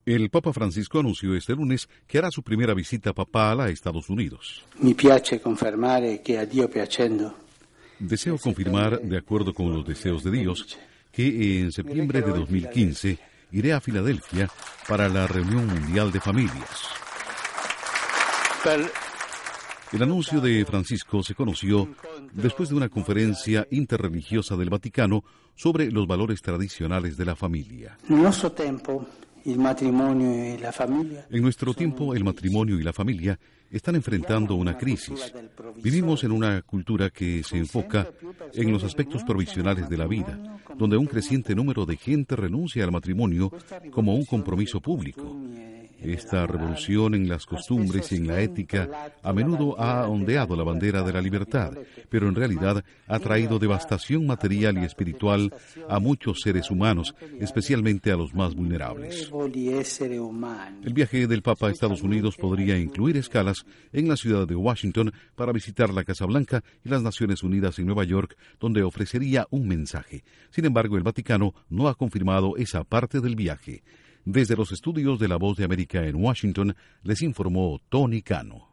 El Papa Francisco anunció este lunes que hará su primera visita papal a Estados Unidos. Mi piace confermare che a Dio piacendo. Deseo confirmar, de acuerdo con los deseos de Dios, que en septiembre de 2015 iré a Filadelfia para la reunión mundial de familias. El anuncio de Francisco se conoció después de una conferencia interreligiosa del Vaticano sobre los valores tradicionales de la familia. En nuestro tiempo, el matrimonio y la familia. En nuestro tiempo, el matrimonio y la familia están enfrentando una crisis. Vivimos en una cultura que se enfoca en los aspectos provisionales de la vida, donde un creciente número de gente renuncia al matrimonio como un compromiso público. Esta revolución en las costumbres y en la ética a menudo ha ondeado la bandera de la libertad, pero en realidad ha traído devastación material y espiritual a muchos seres humanos, especialmente a los más vulnerables. El viaje del Papa a Estados Unidos podría incluir escalas en la ciudad de Washington para visitar la Casa Blanca y las Naciones Unidas en Nueva York, donde ofrecería un mensaje. Sin embargo, el Vaticano no ha confirmado esa parte del viaje. Desde los estudios de La Voz de América en Washington, les informó Tony Cano.